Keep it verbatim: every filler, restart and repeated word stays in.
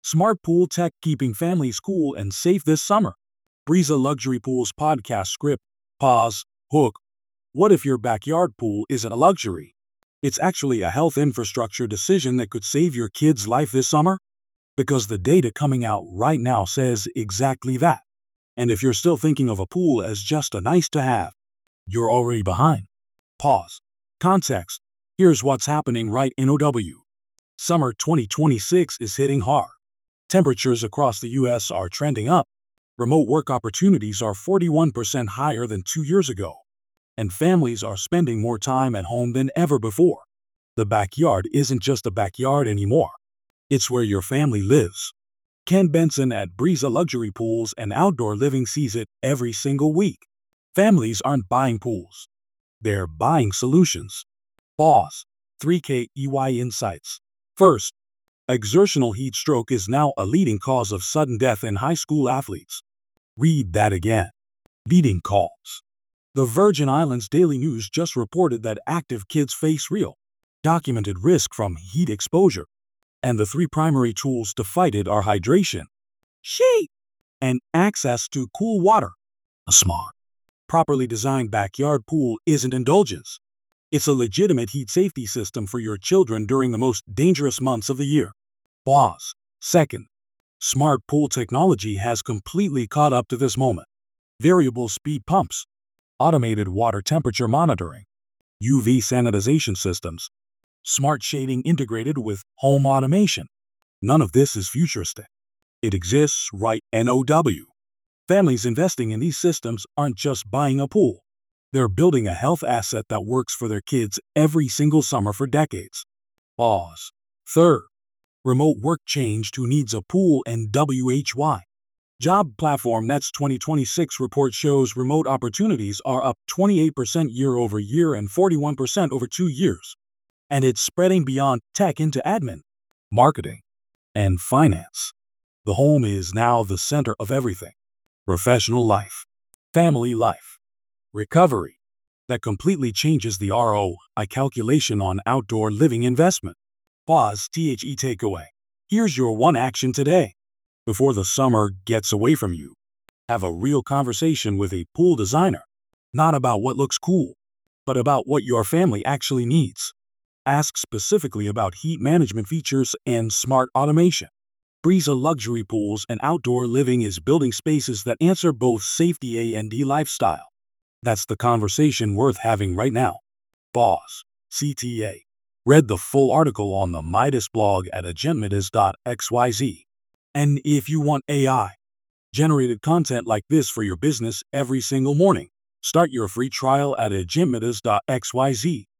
Smart pool tech keeping families cool and safe this summer. Breeza Luxury Pools podcast script. Pause. Hook. What if your backyard pool isn't a luxury? It's actually a health infrastructure decision that could save your kid's life this summer? Because the data coming out right now says exactly that. And if you're still thinking of a pool as just a nice to have, you're already behind. Pause. Context. Here's what's happening right in O W. Summer twenty twenty-six is hitting hard. Temperatures across the U S are trending up. Remote work opportunities are forty-one percent higher than two years ago. And families are spending more time at home than ever before. The backyard isn't just a backyard anymore. It's where your family lives. Ken Benson at Breeza Luxury Pools and Outdoor Living sees it every single week. Families aren't buying pools. They're buying solutions. Pause. three K E Y Insights. First, exertional heat stroke is now a leading cause of sudden death in high school athletes. Read that again. Leading cause. The Virgin Islands Daily News just reported that active kids face real, documented risk from heat exposure. And the three primary tools to fight it are hydration, shade, and access to cool water. A smart, properly designed backyard pool isn't indulgence. It's a legitimate heat safety system for your children during the most dangerous months of the year. Pause. Second, smart pool technology has completely caught up to this moment. Variable speed pumps, automated water temperature monitoring, U V sanitization systems, smart shading integrated with home automation. None of this is futuristic. It exists right in O W. Families investing in these systems aren't just buying a pool. They're building a health asset that works for their kids every single summer for decades. Pause. Third, remote work changed who needs a pool and W H Y. Job Platform Net's twenty twenty-six report shows remote opportunities are up twenty-eight percent year over year and forty-one percent over two years. And it's spreading beyond tech into admin, marketing, and finance. The home is now the center of everything. Professional life, family life, recovery. That completely changes the R O I calculation on outdoor living investment. Pause. The takeaway. Here's your one action today. Before the summer gets away from you, have a real conversation with a pool designer. Not about what looks cool, but about what your family actually needs. Ask specifically about heat management features and smart automation. Breeza Luxury Pools and Outdoor Living is building spaces that answer both safety and lifestyle. That's the conversation worth having right now. Pause. C T A. Read the full article on the Midas blog at agentmidas dot x y z. And if you want A I-generated content like this for your business every single morning, start your free trial at agentmidas dot x y z.